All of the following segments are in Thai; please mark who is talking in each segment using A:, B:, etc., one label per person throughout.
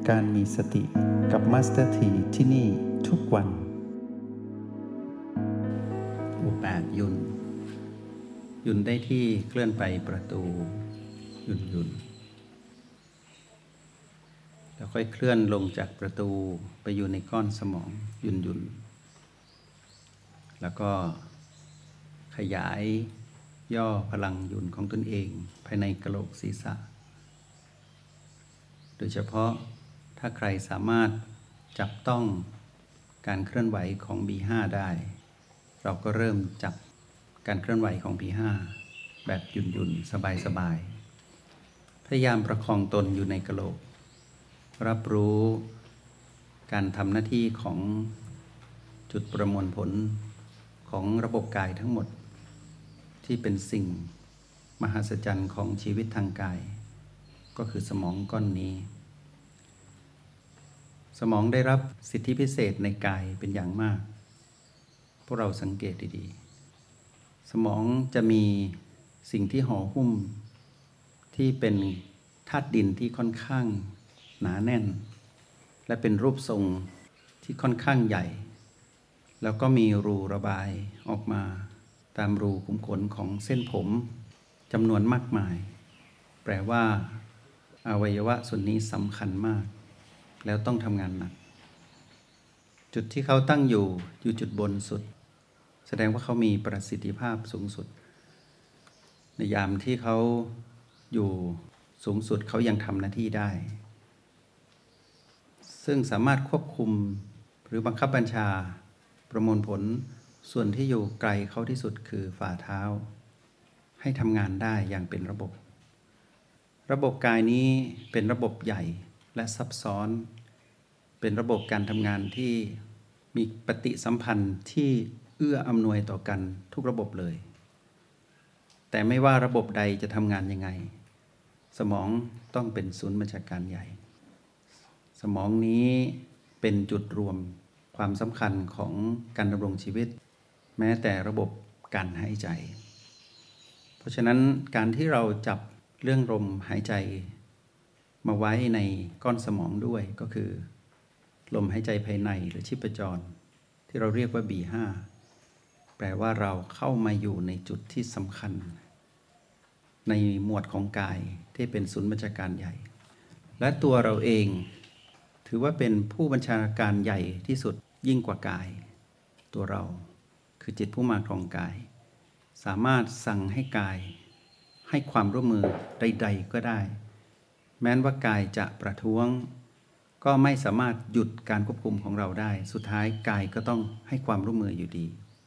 A: การมีสติกับมาสเตอร์ทีที่นี่ทุกวัน
B: 8ยุนได้ที่เคลื่อนไปประตูยุนแล้วค่อยเคลื่อนลงจากประตูไปอยู่ในก้อนสมองยุนแล้วก็ขยายย่อพลังยุนของตนเองภายในกะโหลกศีรษะโดยเฉพาะถ้าใครสามารถจับต้องการเคลื่อนไหวของ B5 ได้เราก็เริ่มจับการเคลื่อนไหวของ B5 แบบยุนสบายพยายามประคองตนอยู่ในกะโหลกรับรู้การทำหน้าที่ของจุดประมวลผลของระบบกายทั้งหมดที่เป็นสิ่งมหัศจรรย์ของชีวิตทางกายก็คือสมองก้อนนี้สมองได้รับสิทธิพิเศษในกายเป็นอย่างมากพวกเราสังเกตดีๆสมองจะมีสิ่งที่ห่อหุ้มที่เป็นธาตุดินที่ค่อนข้างหนาแน่นและเป็นรูปทรงที่ค่อนข้างใหญ่แล้วก็มีรูระบายออกมาตามรูขุมขนของเส้นผมจำนวนมากมายแปลว่าอวัยวะส่วนนี้สำคัญมากแล้วต้องทำงานหนักจุดที่เขาตั้งอยู่จุดบนสุดแสดงว่าเขามีประสิทธิภาพสูงสุดในยามที่เขาอยู่สูงสุดเขายังทำหน้าที่ได้ซึ่งสามารถควบคุมหรือบังคับบัญชาประมวลผลส่วนที่อยู่ไกลเขาที่สุดคือฝ่าเท้าให้ทำงานได้อย่างเป็นระบบกายนี้เป็นระบบใหญ่และซับซ้อนเป็นระบบการทำงานที่มีปฏิสัมพันธ์ที่เอื้ออำนวยต่อกันทุกระบบเลยแต่ไม่ว่าระบบใดจะทำงานยังไงสมองต้องเป็นศูนย์บัญชาการใหญ่สมองนี้เป็นจุดรวมความสำคัญของการดำรงชีวิตแม้แต่ระบบการหายใจเพราะฉะนั้นการที่เราจับเรื่องลมหายใจมาไว้ในก้อนสมองด้วยก็คือลมหายใจภายในหรือชีพจรที่เราเรียกว่า B5 แปลว่าเราเข้ามาอยู่ในจุดที่สำคัญในหมวดของกายที่เป็นศูนย์บัญชาการใหญ่และตัวเราเองถือว่าเป็นผู้บัญชาการใหญ่ที่สุดยิ่งกว่ากายตัวเราคือจิตผู้มาครองกายสามารถสั่งให้กายให้ความร่วมมือใดๆก็ได้แม้ว่ากายจะประท้วงก็ไม่สามารถหยุดการควบคุมของเราได้สุดท้ายกายก็ต้องให้ความร่วมมืออยู่ดี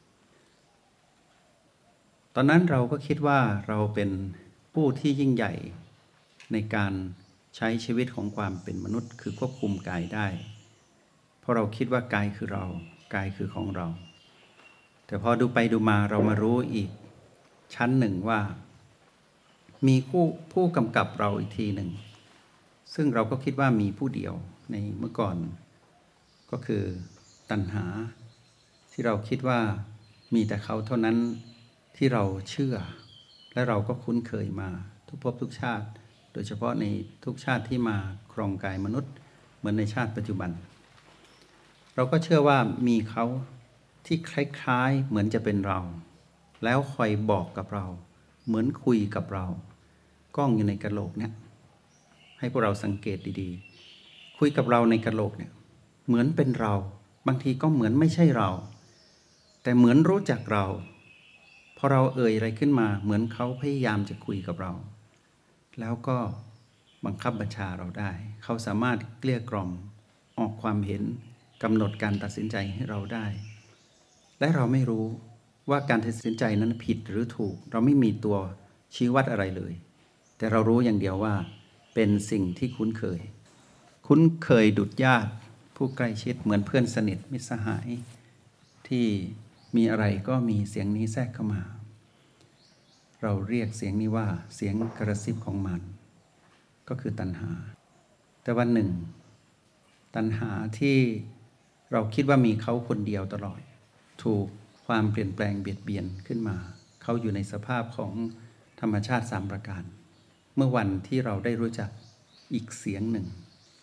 B: ตอนนั้นเราก็คิดว่าเราเป็นผู้ที่ยิ่งใหญ่ในการใช้ชีวิตของความเป็นมนุษย์คือควบคุมกายได้เพราะเราคิดว่ากายคือเรากายคือของเราแต่พอดูไปดูมาเรามารู้อีกชั้นหนึ่งว่ามีผู้กำกับเราอีกทีหนึ่งซึ่งเราก็คิดว่ามีผู้เดียวในเมื่อก่อนก็คือตัณหาที่เราคิดว่ามีแต่เขาเท่านั้นที่เราเชื่อและเราก็คุ้นเคยมาทุกภพทุกชาติโดยเฉพาะในทุกชาติที่มาครองกายมนุษย์เหมือนในชาติปัจจุบันเราก็เชื่อว่ามีเขาที่คล้ายๆเหมือนจะเป็นเราแล้วคอยบอกกับเราเหมือนคุยกับเรากล้องอยู่ในกะโหลกเนี่ยให้พวกเราสังเกตดีๆคุยกับเราในกะโหลกเนี่ยเหมือนเป็นเราบางทีก็เหมือนไม่ใช่เราแต่เหมือนรู้จักเราพอเราเอ่ยอะไรขึ้นมาเหมือนเขาพยายามจะคุยกับเราแล้วก็บังคับบัญชาเราได้เขาสามารถเกลี้ยกล่อมออกความเห็นกำหนดการตัดสินใจให้เราได้และเราไม่รู้ว่าการตัดสินใจนั้นผิดหรือถูกเราไม่มีตัวชี้วัดอะไรเลยแต่เรารู้อย่างเดียวว่าเป็นสิ่งที่คุ้นเคยดุจญาติผู้ใกล้ชิดเหมือนเพื่อนสนิทมิตรสหายที่มีอะไรก็มีเสียงนี้แทรกเข้ามาเราเรียกเสียงนี้ว่าเสียงกระซิบของมันก็คือตัณหาแต่วันหนึ่งตัณหาที่เราคิดว่ามีเขาคนเดียวตลอดถูกความเปลี่ยนแปลงเบียดเบียนขึ้นมาเขาอยู่ในสภาพของธรรมชาติ3ประการเมื่อวันที่เราได้รู้จักอีกเสียงหนึ่ง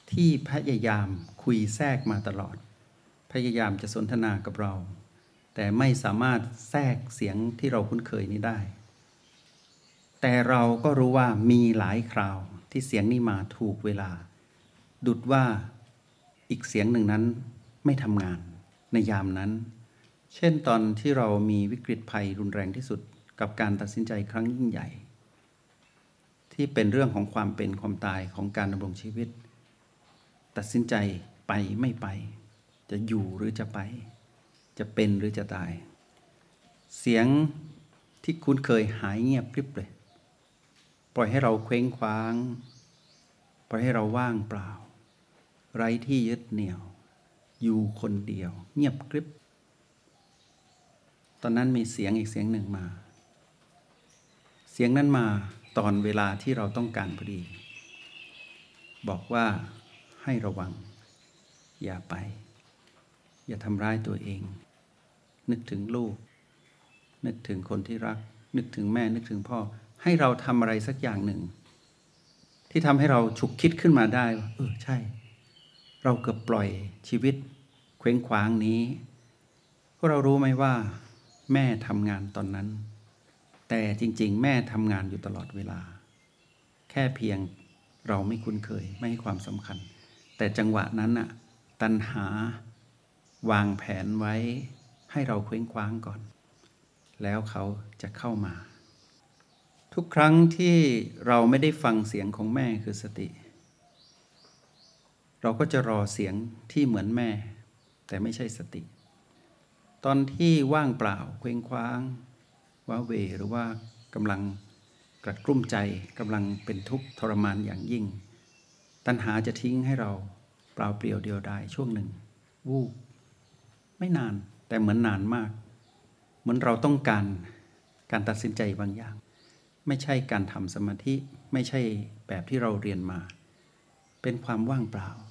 B: ที่พยายามคุยแทรกมาตลอดพยายามจะสนทนากับเราแต่ไม่สามารถแทรกเสียงที่เราคุ้นเคยนี้ได้แต่เราก็รู้ว่ามีหลายคราวที่เสียงนี้มาถูกเวลาดุจว่าอีกเสียงหนึ่งนั้นไม่ทำงานในยามนั้นเช่นตอนที่เรามีวิกฤตภัยรุนแรงที่สุดกับการตัดสินใจครั้งยิ่งใหญ่ที่เป็นเรื่องของความเป็นความตายของการดำรงชีวิตตัดสินใจไปไม่ไปจะอยู่หรือจะไปจะเป็นหรือจะตายเสียงที่คุ้นเคยหายเงียบกริบเลยปล่อยให้เราเคว้งคว้างปล่อยให้เราว่างเปล่าไร้ที่ยึดเหนี่ยวอยู่คนเดียวเงียบกริบตอนนั้นมีเสียงอีกเสียงหนึ่งมาเสียงนั้นมาตอนเวลาที่เราต้องการพอดีบอกว่าให้ระวังอย่าไปอย่าทำร้ายตัวเองนึกถึงลูกนึกถึงคนที่รักนึกถึงแม่นึกถึงพ่อให้เราทำอะไรสักอย่างหนึ่งที่ทำให้เราฉุกคิดขึ้นมาได้ว่าใช่เราเกือบปล่อยชีวิตเคว้งคว้างนี้พวกเรารู้ไหมว่าแม่ทำงานตอนนั้นแต่จริงๆแม่ทำงานอยู่ตลอดเวลาแค่เพียงเราไม่คุ้นเคยไม่ให้ความสำคัญแต่จังหวะนั้นน่ะตัณหาวางแผนไว้ให้เราเคว้งคว้างก่อนแล้วเขาจะเข้ามาทุกครั้งที่เราไม่ได้ฟังเสียงของแม่คือสติเราก็จะรอเสียงที่เหมือนแม่แต่ไม่ใช่สติตอนที่ว่างเปล่าเคว้งคว้างว้าเหวหรือว่ากำลังกระกลุ้มใจกำลังเป็นทุกข์ทรมานอย่างยิ่งตัณหาจะทิ้งให้เราเปล่าเปลี่ยวเดียวดายช่วงหนึ่งวูบไม่นานแต่เหมือนนานมากเหมือนเราต้องการตัดสินใจบางอย่างไม่ใช่การทำสมาธิไม่ใช่แบบที่เราเรียนมาเป็นความว่างเปล่า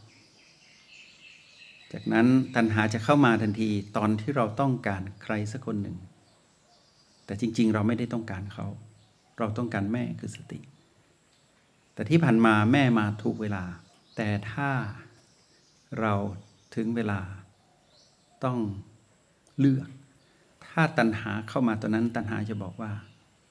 B: จากนั้นตัณหาจะเข้ามาทันทีตอนที่เราต้องการใครสักคนหนึ่งแต่จริงๆเราไม่ได้ต้องการเขาเราต้องการแม่คือสติแต่ที่ผ่านมาแม่มาถูกเวลาแต่ถ้าเราถึงเวลาต้องเลือกถ้าตัณหาเข้ามาตอนนั้นตัณหาจะบอกว่า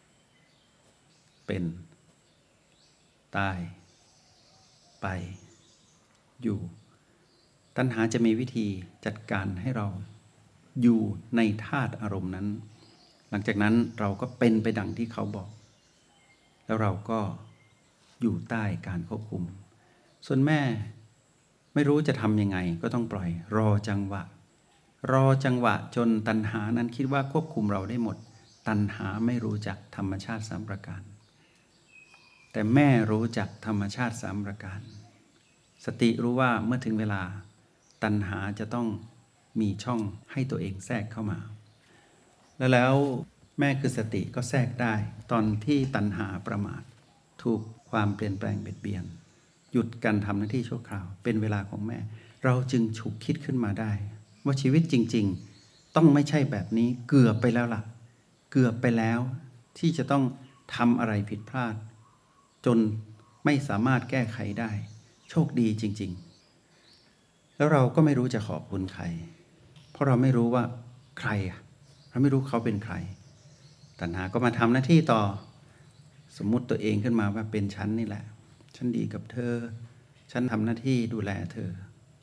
B: เป็นตายไปอยู่ตัณหาจะมีวิธีจัดการให้เราอยู่ในธาตุอารมณ์นั้นหลังจากนั้นเราก็เป็นไปดังที่เขาบอกแล้วเราก็อยู่ใต้การควบคุมส่วนแม่ไม่รู้จะทำยังไงก็ต้องปล่อยรอจังหวะจนตัณหานั้นคิดว่าควบคุมเราได้หมดตัณหาไม่รู้จักธรรมชาติ3ประการแต่แม่รู้จักธรรมชาติ3ประการสติรู้ว่าเมื่อถึงเวลาตัณหาจะต้องมีช่องให้ตัวเองแทรกเข้ามาแล้วแม่คือสติก็แทรกได้ตอนที่ตัณหาประมาทถูกความเปลี่ยนแปลงเบียดเบียนหยุดการทำหน้าที่ชั่วคราวเป็นเวลาของแม่เราจึงฉุกคิดขึ้นมาได้ว่าชีวิตจริงๆต้องไม่ใช่แบบนี้เกือบไปแล้วล่ะเกือบไปแล้วที่จะต้องทำอะไรผิดพลาดจนไม่สามารถแก้ไขได้โชคดีจริงๆแล้วเราก็ไม่รู้จะขอบคุณใครเพราะเราไม่รู้ว่าใครเราไม่รู้เขาเป็นใครตัณหาก็มาทำหน้าที่ต่อสมมุติตัวเองขึ้นมาว่าเป็นฉันนี่แหละฉันดีกับเธอฉันทำหน้าที่ดูแลเธอ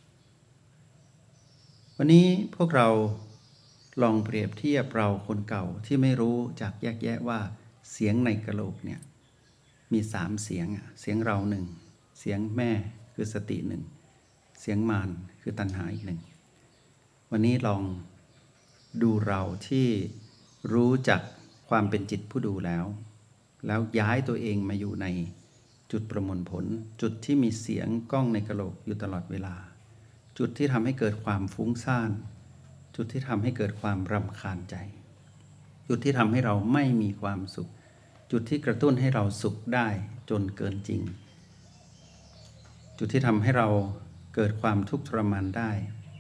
B: วันนี้พวกเราลองเปรียบเทียบเราคนเก่าที่ไม่รู้จักแยกแยะว่าเสียงในกะโหลกเนี่ยมี3เสียงเสียงเรา1เสียงแม่คือสติ1เสียงมารคือตัณหาอีก1วันนี้ลองดูเราที่รู้จักความเป็นจิตผู้ดูแล้วย้ายตัวเองมาอยู่ในจุดประมวลผลจุดที่มีเสียงก้องในกะโหลกอยู่ตลอดเวลาจุดที่ทำให้เกิดความฟุ้งซ่านจุดที่ทำให้เกิดความรำคาญใจจุดที่ทำให้เราไม่มีความสุขจุดที่กระตุ้นให้เราสุขได้จนเกินจริงจุดที่ทำให้เราเกิดความทุกข์ทรมานได้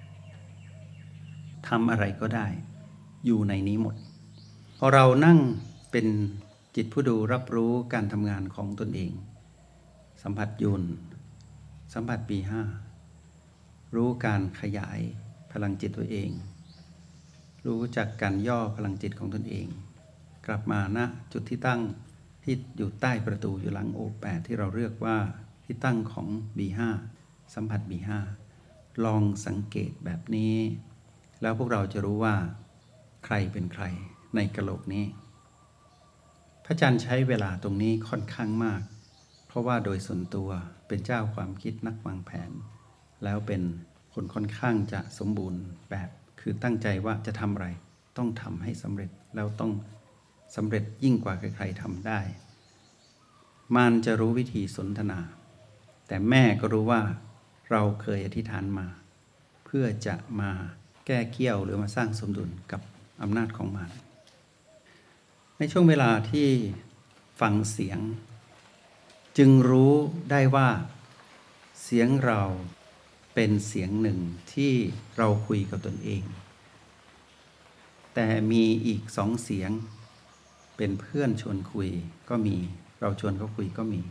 B: ทำอะไรก็ได้อยู่ในนี้หมดพอเรานั่งเป็นจิตผู้ดูรับรู้การทำงานของตนเองสัมผัสยุ่นสัมผัส B5 รู้การขยายพลังจิตตัวเองรู้จักการย่อพลังจิตของตนเองกลับมาณจุดที่ตั้งที่อยู่ใต้ประตูอยู่หลัง O8 ที่เราเรียกว่าที่ตั้งของ B5 สัมผัส B5 ลองสังเกตแบบนี้แล้วพวกเราจะรู้ว่าใครเป็นใครในกะโหลกนี้พระอาจารย์ใช้เวลาตรงนี้ค่อนข้างมากเพราะว่าโดยส่วนตัวเป็นเจ้าความคิดนักวางแผนแล้วเป็นคนค่อนข้างจะสมบูรณ์แบบคือตั้งใจว่าจะทำอะไรต้องทำให้สำเร็จแล้วต้องสำเร็จยิ่งกว่าใครๆทำได้มารจะรู้วิธีสนทนาแต่แม่ก็รู้ว่าเราเคยอธิษฐานมาเพื่อจะมาแก้เกี้ยวหรือมาสร้างสมดุลกับอำนาจของมารในช่วงเวลาที่ฟังเสียงจึงรู้ได้ว่าเสียงเราเป็นเสียงหนึ่งที่เราคุยกับตนเองแต่มีอีก2เสียงเป็นเพื่อนชวนคุยก็มีเราชวนเขาคุยก็มี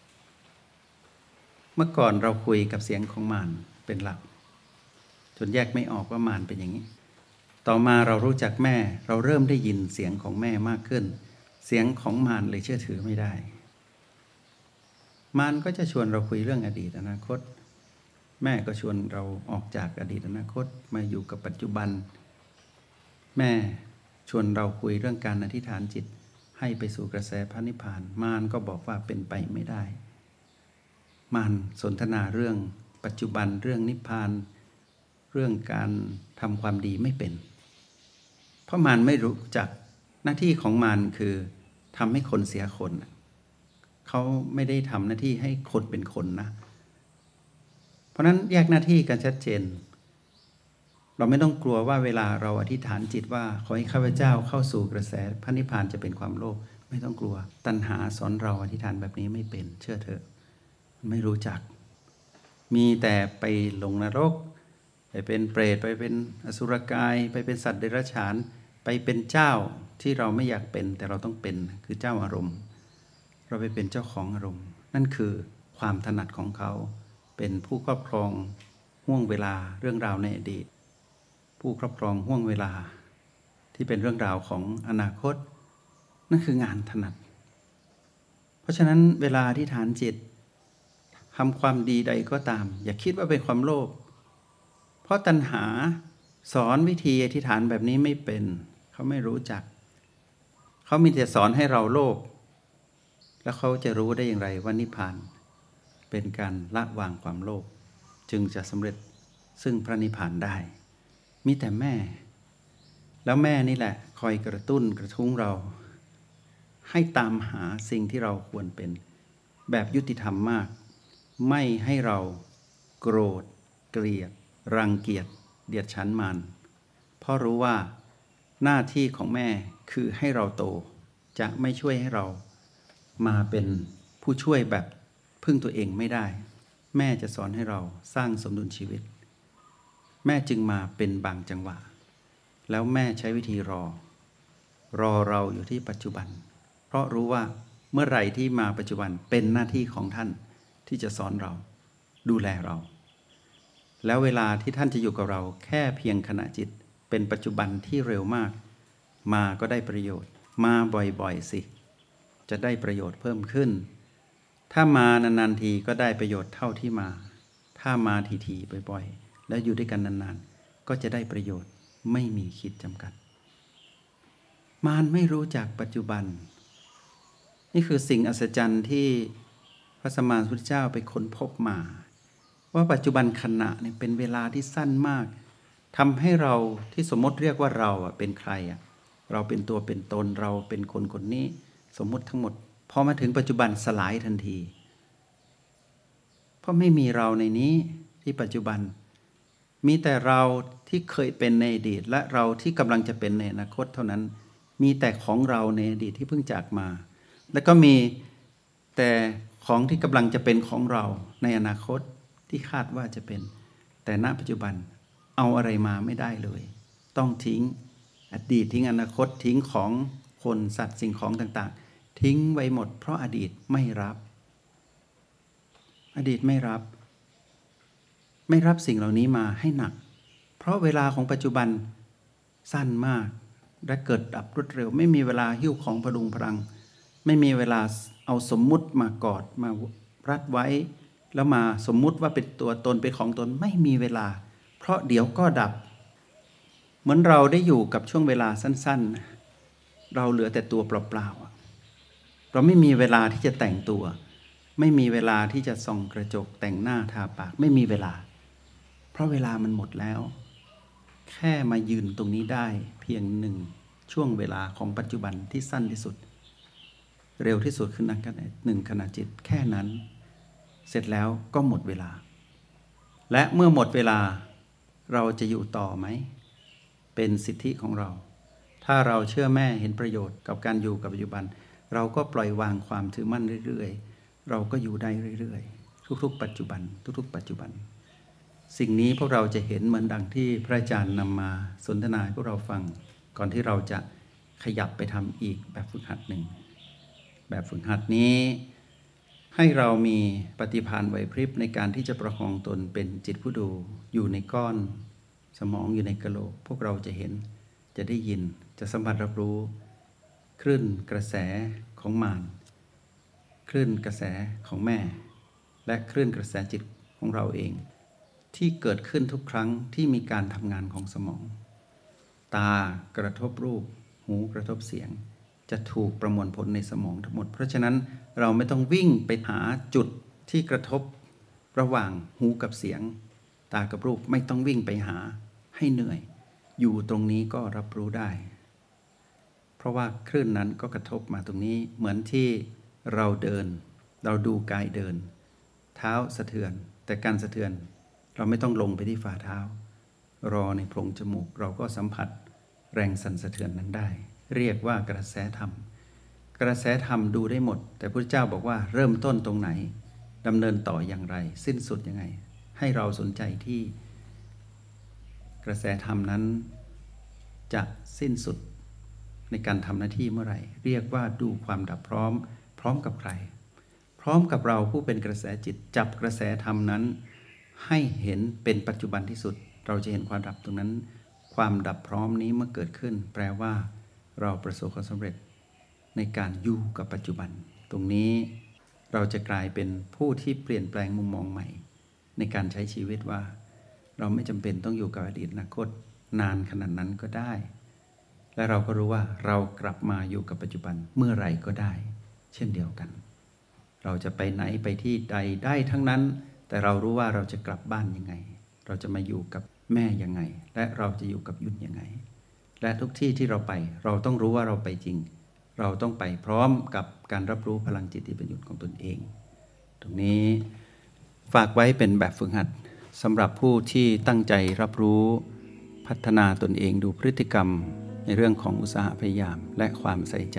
B: เมื่อก่อนเราคุยกับเสียงของมารเป็นหลักจนแยกไม่ออกว่ามารเป็นอย่างนี้ต่อมาเรารู้จักแม่เราเริ่มได้ยินเสียงของแม่มากขึ้นเสียงของมารเลยเชื่อถือไม่ได้มารก็จะชวนเราคุยเรื่องอดีตอนาคตแม่ก็ชวนเราออกจากอดีตอนาคตมาอยู่กับปัจจุบันแม่ชวนเราคุยเรื่องการอธิษฐานจิตให้ไปสู่กระแสพระนิพพานมารก็บอกว่าเป็นไปไม่ได้มารสนทนาเรื่องปัจจุบันเรื่องนิพพานเรื่องการทำความดีไม่เป็นเพราะมารไม่รู้จักหน้าที่ของมารคือทำให้คนเสียคนเขาไม่ได้ทำหน้าที่ให้คนเป็นคนนะเพราะนั้นแยกหน้าที่กันชัดเจนเราไม่ต้องกลัวว่าเวลาเราอธิษฐานจิตว่าขอให้ข้าพเจ้าเข้าสู่กระแสพระนิพพานจะเป็นความโลภไม่ต้องกลัวตัณหาสอนเราอธิษฐานแบบนี้ไม่เป็นเชื่อเถอะไม่รู้จักมีแต่ไปลงนรกไปเป็นเปรตไปเป็นอสุรกายไปเป็นสัตว์เดรัจฉานไปเป็นเจ้าที่เราไม่อยากเป็นแต่เราต้องเป็นคือเจ้าอารมณ์เราไปเป็นเจ้าของอารมณ์นั่นคือความถนัดของเขาเป็นผู้ครอบครองห่วงเวลาเรื่องราวในอดีตผู้ครอบครองห่วงเวลาที่เป็นเรื่องราวของอนาคตนั่นคืองานถนัดเพราะฉะนั้นเวลาที่ฐานจิตทำความดีใดก็ตามอย่าคิดว่าเป็นความโลภเพราะตัณหาสอนวิธีอธิษฐานแบบนี้ไม่เป็นเขาไม่รู้จักเขามีแต่สอนให้เราโลภแล้วเขาจะรู้ได้อย่างไรว่านิพพานเป็นการละวางความโลภจึงจะสำเร็จซึ่งพระนิพพานได้มีแต่แม่แล้วแม่นี่แหละคอยกระตุ้นกระทุ้งเราให้ตามหาสิ่งที่เราควรเป็นแบบยุติธรรมมากไม่ให้เราโกรธเกลียดรังเกียจเดียดฉันมารเพราะรู้ว่าหน้าที่ของแม่คือให้เราโตจะไม่ช่วยให้เรามาเป็นผู้ช่วยแบบพึ่งตัวเองไม่ได้แม่จะสอนให้เราสร้างสมดุลชีวิตแม่จึงมาเป็นบางจังหวะแล้วแม่ใช้วิธีรอเราอยู่ที่ปัจจุบันเพราะรู้ว่าเมื่อไหร่ที่มาปัจจุบันเป็นหน้าที่ของท่านที่จะสอนเราดูแลเราแล้วเวลาที่ท่านจะอยู่กับเราแค่เพียงขณะจิตเป็นปัจจุบันที่เร็วมากมาก็ได้ประโยชน์มาบ่อยๆสิจะได้ประโยชน์เพิ่มขึ้นถ้ามานานๆทีก็ได้ประโยชน์เท่าที่มาถ้ามาทีๆบ่อยๆแล้วอยู่ด้วยกันนานๆก็จะได้ประโยชน์ไม่มีขีดจำกัดมารไม่รู้จักปัจจุบันนี่คือสิ่งอัศจรรย์ที่พระสัมมาสัมพุทธเจ้าไปค้นพบมาว่าปัจจุบันขณะเนี่ยเป็นเวลาที่สั้นมากทำให้เราที่สมมติเรียกว่าเราเป็นใครเราเป็นตัวเป็นตนเราเป็นคนคนนี้สมมติทั้งหมดพอมาถึงปัจจุบันสลายทันทีเพราะไม่มีเราในนี้ที่ปัจจุบันมีแต่เราที่เคยเป็นในอดีตและเราที่กำลังจะเป็นในอนาคตเท่านั้นมีแต่ของเราในอดีตที่เพิ่งจากมาแล้วก็มีแต่ของที่กำลังจะเป็นของเราในอนาคตที่คาดว่าจะเป็นแต่ณปัจจุบันเอาอะไรมาไม่ได้เลยต้องทิ้งอดีตทิ้งอนาคตทิ้งของคนสัตว์สิ่งของต่างๆทิ้งไว้หมดเพราะอดีตไม่รับอดีตไม่รับไม่รับสิ่งเหล่านี้มาให้หนักเพราะเวลาของปัจจุบันสั้นมากและเกิดดับรวดเร็วไม่มีเวลาหิ้วของพดุงพลังไม่มีเวลาเอาสมมุติมากอดมารัดไว้แล้วมาสมมุติว่าเป็นตัวตนเป็นของตนไม่มีเวลาเพราะเดี๋ยวก็ดับเหมือนเราได้อยู่กับช่วงเวลาสั้นๆเราเหลือแต่ตัวเปล่าๆเราไม่มีเวลาที่จะแต่งตัวไม่มีเวลาที่จะส่องกระจกแต่งหน้าทาปากไม่มีเวลาเพราะเวลามันหมดแล้วแค่มายืนตรงนี้ได้เพียงหนึ่งช่วงเวลาของปัจจุบันที่สั้นที่สุดเร็วที่สุดคือหนึ่งขณะจิตแค่นั้นเสร็จแล้วก็หมดเวลาและเมื่อหมดเวลาเราจะอยู่ต่อไหมเป็นสิทธิของเราถ้าเราเชื่อแม่เห็นประโยชน์กับการอยู่กับปัจจุบันเราก็ปล่อยวางความถือมั่นเรื่อยๆเราก็อยู่ได้เรื่อยๆทุกๆปัจจุบันทุกๆปัจจุบันสิ่งนี้พวกเราจะเห็นเหมือนดังที่พระอาจารย์นำมาสนทนาให้พวกเราฟังก่อนที่เราจะขยับไปทำอีกแบบฝึกหัดหนึ่งแบบฝึกหัดนี้ให้เรามีปฏิภาณไหวพริบในการที่จะประคองตนเป็นจิตผู้ดูอยู่ในก้อนสมองอยู่ในกะโหลกพวกเราจะเห็นจะได้ยินจะสัมผัสรับรู้คลื่นกระแสของมารคลื่นกระแสของแม่และคลื่นกระแสจิตของเราเองที่เกิดขึ้นทุกครั้งที่มีการทำงานของสมองตากระทบรูปหูกระทบเสียงจะถูกประมวลผลในสมองทั้งหมดเพราะฉะนั้นเราไม่ต้องวิ่งไปหาจุดที่กระทบระหว่างหูกับเสียงตากับรูปไม่ต้องวิ่งไปหาให้เหนื่อยอยู่ตรงนี้ก็รับรู้ได้เพราะว่าคลื่นนั้นก็กระทบมาตรงนี้เหมือนที่เราเดินเราดูกายเดินเท้าสะเทือนแต่การสะเทือนเราไม่ต้องลงไปที่ฝ่าเท้ารอในโพรงจมูกเราก็สัมผัสแรงสั่นสะเทือนนั้นได้เรียกว่ากระแสธรรมกระแสธรรมดูได้หมดแต่พระเจ้าบอกว่าเริ่มต้นตรงไหนดำเนินต่ออย่างไรสิ้นสุดยังไงให้เราสนใจที่กระแสธรรมนั้นจะสิ้นสุดในการทำหน้าที่เมื่อไหร่เรียกว่าดูความดับพร้อมกับใครพร้อมกับเราผู้เป็นกระแสจิตจับกระแสธรรมนั้นให้เห็นเป็นปัจจุบันที่สุดเราจะเห็นความดับตรงนั้นความดับพร้อมนี้เมื่อเกิดขึ้นแปลว่าเราประสบความสำเร็จในการอยู่กับปัจจุบันตรงนี้เราจะกลายเป็นผู้ที่เปลี่ยนแปลงมุมมองใหม่ในการใช้ชีวิตว่าเราไม่จำเป็นต้องอยู่กับอดีตอนาคตนานขนาดนั้นก็ได้และเราก็รู้ว่าเรากลับมาอยู่กับปัจจุบันเมื่อไหร่ก็ได้เช่นเดียวกันเราจะไปไหนไปที่ใดได้ทั้งนั้นแต่เรารู้ว่าเราจะกลับบ้านยังไงเราจะมาอยู่กับแม่ยังไงและเราจะอยู่กับยุ่นยังไงและทุกที่ที่เราไปเราต้องรู้ว่าเราไปจริงเราต้องไปพร้อมกับการรับรู้พลังจิตที่เป็นหยุดของตนเองตรงนี้ฝากไว้เป็นแบบฝึกหัดสำหรับผู้ที่ตั้งใจรับรู้พัฒนาตนเองดูพฤติกรรมในเรื่องของอุตสาหะพยายามและความใส่ใจ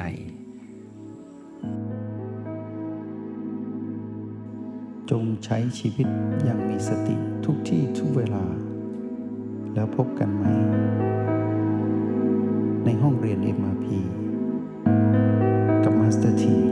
A: จงใช้ชีวิตอย่างมีสติทุกที่ทุกเวลาแล้วพบกันไหมในห้องเรียน MRP กับมาสเตอร์ที